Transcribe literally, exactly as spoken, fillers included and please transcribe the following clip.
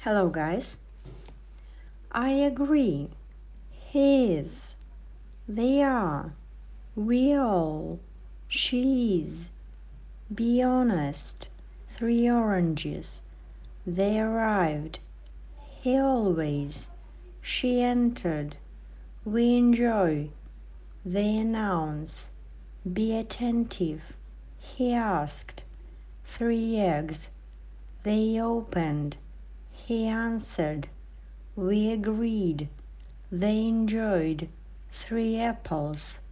Hello, guys. I agree. His. They are. We all. She's. Be honest. Three oranges. They arrived. He always. She entered. We enjoy. They announce. Be attentive. He asked. Three eggs. They opened. He answered. We agreed. They enjoyed. Three apples.